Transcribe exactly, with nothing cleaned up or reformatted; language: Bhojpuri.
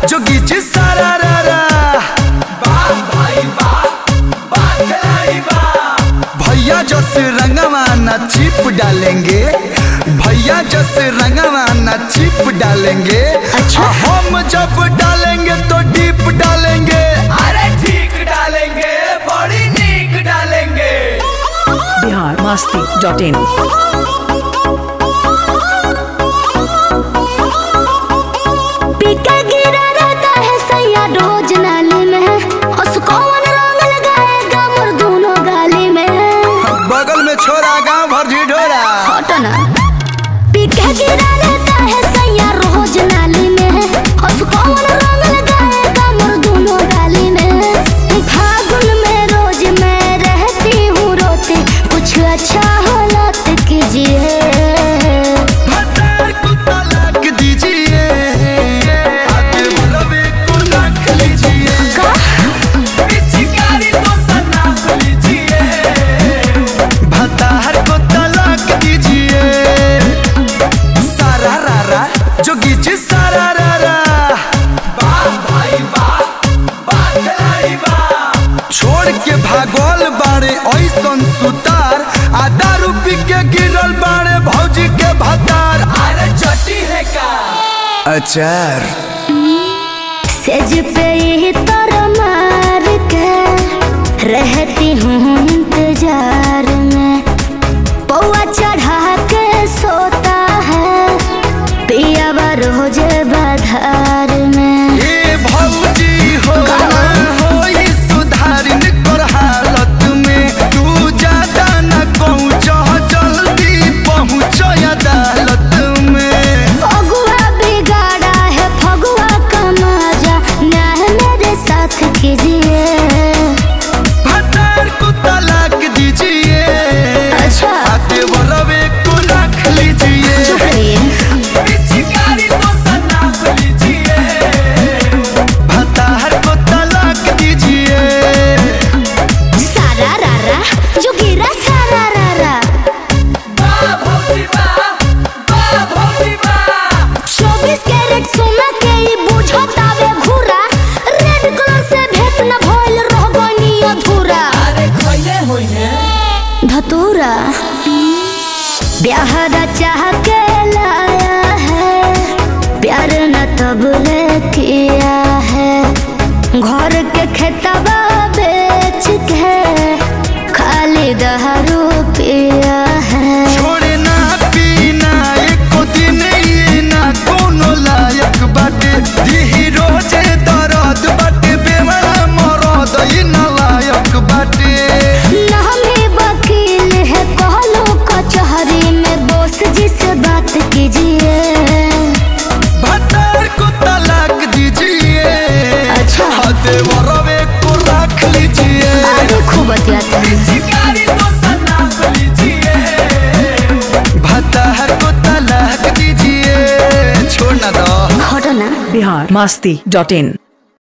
जोगी जी सारा रा रा भाई भैया जस रंगवा ना चिप डालेंगे, भैया जस रंगवा ना चिप डालेंगे। अच्छा हम जब डालेंगे तो डीप डालेंगे, अरे ठीक डालेंगे, बड़ी नीक डालेंगे। बिहार मस्ती डॉट इन। रोज नाली में उसको रंग लगाएगा मोर दोनों गाली में। बगल में छोरा गांव भर ढिढोरा हटना पीके गिरा रहता है सैया रोज नाली में उसको रंग लगाएगा मोर दोनों गाली में। फागुन में रोज मैं रहती हूँ रोती, कुछ अच्छा हालात कीजिए। जोगी जी सारा रा रा छोड़ के भागल बाड़े ऐसन सुतार, आधा रूपी के गिरल बाड़े भौजी के भतार। अरे चटी है का अचार सेज पे ही तर मार के रहती हूँ इंतजार में, पौआ चढ़ा के सोता है पिया रोज बाधार में। ए भौजी हो हो ई सुधारिन कर हालत में, तू ज्यादा न पहुँच जल्दी पहुँच अदालत में। फगुआ बिगाड़ा है फगुआ का मजा, न्याय मेरे साथ कीजिए। भतार को तलाक दीजिए, अच्छा आते वरवे को रख लीजिए। चुप रहिए। धतूरा ब्याह चाह के लाया है, प्यार न तबले किया है। घर के खेतबा बेच के खाली दहरू पिया है। छोड़े ना पीना एको दिन ये ना कोनो लायक बाटे, दिही रोजे दर्द बाटे, बेवड़ा मरद ई ना लायक बाटे। कचहरी में बोस जी से बात कीजिए। भतार को तलाक दीजिए, अच्छा हाथे वरवे को रख लीजिए। आगे खूब बतियाते हैं। भतार को तलाक दीजिए, छोड़ ना दो। बिहार मस्ती डॉट इन।